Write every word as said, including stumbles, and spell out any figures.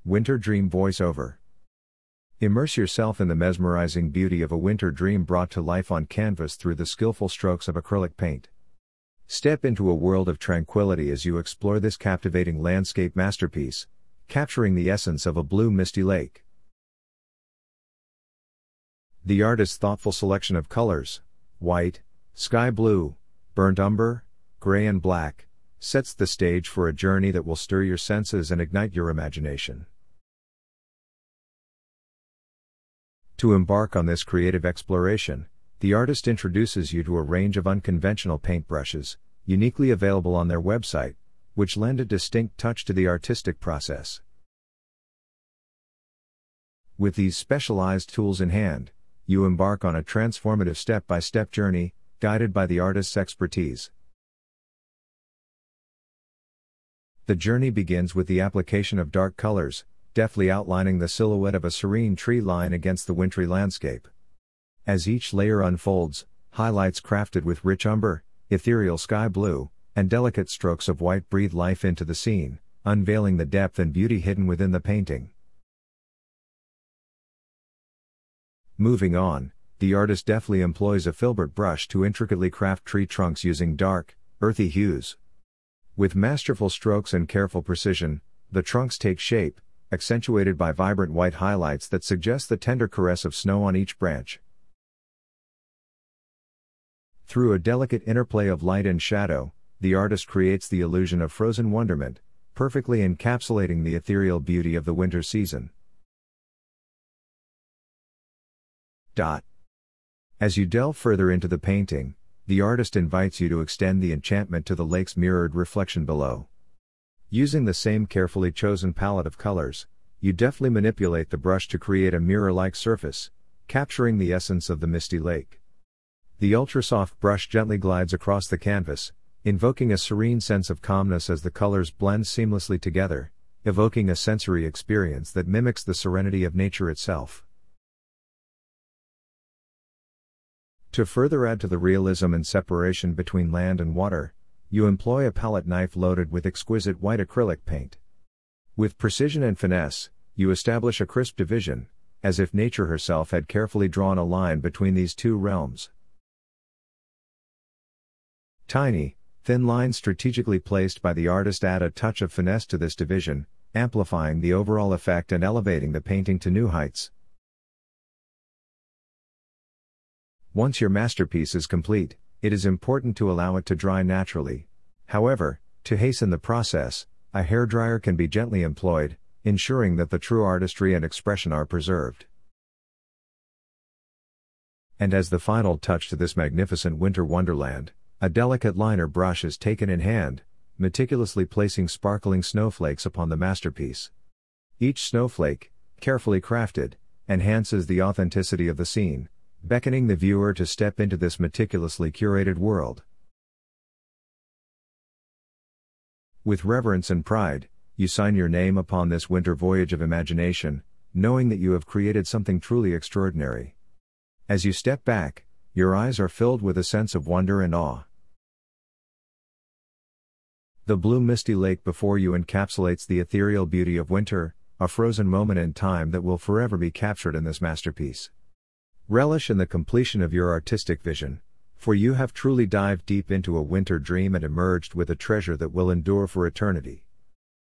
Winter Dream Voiceover. Immerse yourself in the mesmerizing beauty of a winter dream brought to life on canvas through the skillful strokes of acrylic paint. Step into a world of tranquility as you explore this captivating landscape masterpiece, capturing the essence of a blue misty lake. The artist's thoughtful selection of colors, white, sky blue, burnt umber, gray and black, sets the stage for a journey that will stir your senses and ignite your imagination. To embark on this creative exploration, the artist introduces you to a range of unconventional paintbrushes, uniquely available on their website, which lend a distinct touch to the artistic process. With these specialized tools in hand, you embark on a transformative step-by-step journey, guided by the artist's expertise. The journey begins with the application of dark colors, deftly outlining the silhouette of a serene tree line against the wintry landscape. As each layer unfolds, highlights crafted with rich umber, ethereal sky blue, and delicate strokes of white breathe life into the scene, unveiling the depth and beauty hidden within the painting. Moving on, the artist deftly employs a filbert brush to intricately craft tree trunks using dark, earthy hues. With masterful strokes and careful precision, the trunks take shape, accentuated by vibrant white highlights that suggest the tender caress of snow on each branch. Through a delicate interplay of light and shadow, the artist creates the illusion of frozen wonderment, perfectly encapsulating the ethereal beauty of the winter season. Dot. As you delve further into the painting, the artist invites you to extend the enchantment to the lake's mirrored reflection below. Using the same carefully chosen palette of colors, you deftly manipulate the brush to create a mirror-like surface, capturing the essence of the misty lake. The ultra-soft brush gently glides across the canvas, invoking a serene sense of calmness as the colors blend seamlessly together, evoking a sensory experience that mimics the serenity of nature itself. To further add to the realism and separation between land and water, you employ a palette knife loaded with exquisite white acrylic paint. With precision and finesse, you establish a crisp division, as if nature herself had carefully drawn a line between these two realms. Tiny, thin lines strategically placed by the artist add a touch of finesse to this division, amplifying the overall effect and elevating the painting to new heights. Once your masterpiece is complete, it is important to allow it to dry naturally. However, to hasten the process, a hairdryer can be gently employed, ensuring that the true artistry and expression are preserved. And as the final touch to this magnificent winter wonderland, a delicate liner brush is taken in hand, meticulously placing sparkling snowflakes upon the masterpiece. Each snowflake, carefully crafted, enhances the authenticity of the scene, beckoning the viewer to step into this meticulously curated world. With reverence and pride, you sign your name upon this winter voyage of imagination, knowing that you have created something truly extraordinary. As you step back, your eyes are filled with a sense of wonder and awe. The blue misty lake before you encapsulates the ethereal beauty of winter, a frozen moment in time that will forever be captured in this masterpiece. Relish in the completion of your artistic vision, for you have truly dived deep into a winter dream and emerged with a treasure that will endure for eternity.